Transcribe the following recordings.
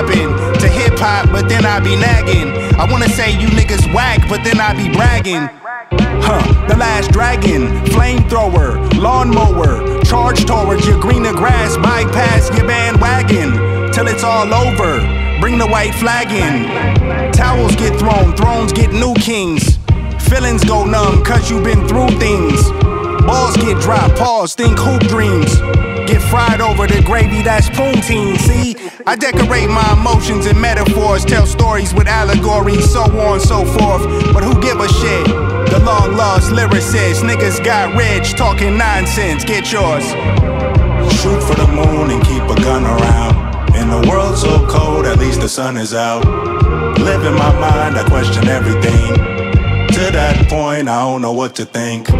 rapping to hip hop, but then I be nagging. I wanna say you niggas whack, but then I be bragging. The last dragon, flamethrower, lawnmower, charge towards your greener grass, bypass your bandwagon till it's all over. Bring the white flag in. Towels get thrown, thrones get new kings. Feelings go numb cause you been through things. Balls get dropped, pause, think hoop dreams. Get fried over the gravy, that's poutine, see? I decorate my emotions and metaphors, tell stories with allegories, so on and so forth. But who give a shit? The long lost lyricist, niggas got rich, talking nonsense, get yours. Shoot for the moon and keep a gun around. In a world so cold, at least the sun is out. Live in my mind, I question everything. To that point, I don't know what to think.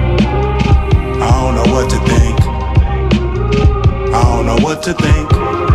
I don't know what to think. I don't know what to think.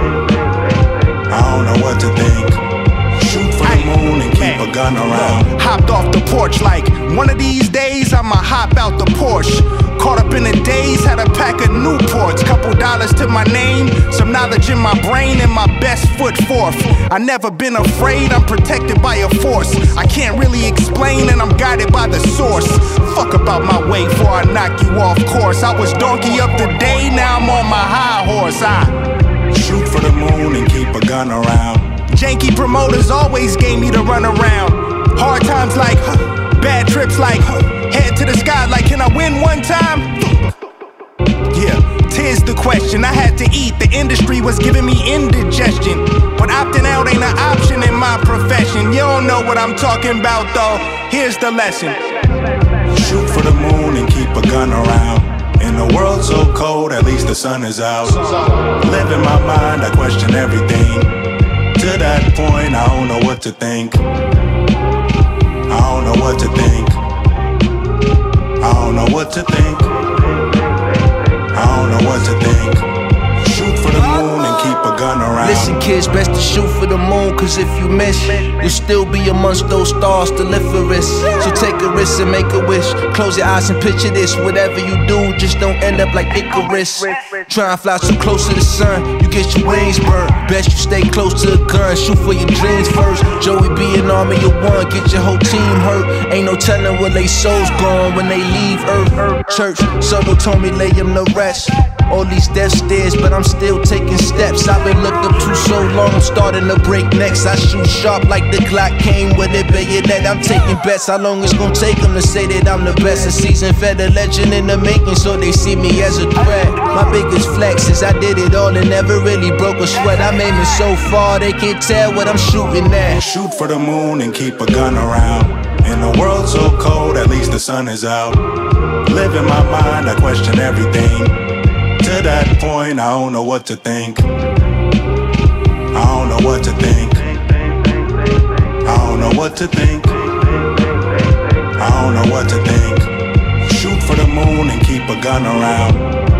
I don't know what to think. Shoot for the moon and keep a gun around. Hopped off the porch like one of these days I'ma hop out the Porsche. Caught up in the days, had a pack of Newports. Couple dollars to my name, some knowledge in my brain, and my best foot forth. I never been afraid, I'm protected by a force I can't really explain, and I'm guided by the source. Fuck about my way before I knock you off course. I was donkey up today, now I'm on my high horse. Shoot for the moon and keep a gun around. Janky promoters always gave me the run around. Hard times like, bad trips like, head to the sky like, can I win one time? Yeah, tis the question, I had to eat. The industry was giving me indigestion, but opting out ain't an option in my profession. You don't know what I'm talking about though, here's the lesson. Shoot for the moon and keep a gun around. In a world so cold, at least the sun is out. Live in my mind, I question everything. To that point, I don't know what to think. I don't know what to think. I don't know what to think. I don't know what to think. Shoot for the moon and keep a gun around. Listen kids, best to shoot for the moon, cause if you miss, you'll still be amongst those stars to live for risk. So take a risk and make a wish. Close your eyes and picture this. Whatever you do, just don't end up like Icarus. Try and fly so close to the sun, you get your wings burned. Best you stay close to the gun, shoot for your dreams first. Joey be an army of one, get your whole team hurt. Ain't no telling where they souls gone when they leave Earth. Church, Soto told me lay him to rest. All these death stairs, but I'm still taking steps. I've been looked up to so long, I'm starting to break necks. I shoot sharp like the Glock came with a bayonet. I'm taking bets, how long it's gonna take them to say that I'm the best? A seasoned vet, a legend in the making, so they see me as a threat. My biggest flex is I did it all and never really broke a sweat. I'm aiming so far, they can't tell what I'm shooting at. Shoot for the moon and keep a gun around. In a world so cold, at least the sun is out. Live in my mind, I question everything. To that point, I don't know what to think. I don't know what to think. I don't know what to think. I don't know what to think. Shoot for the moon and keep a gun around.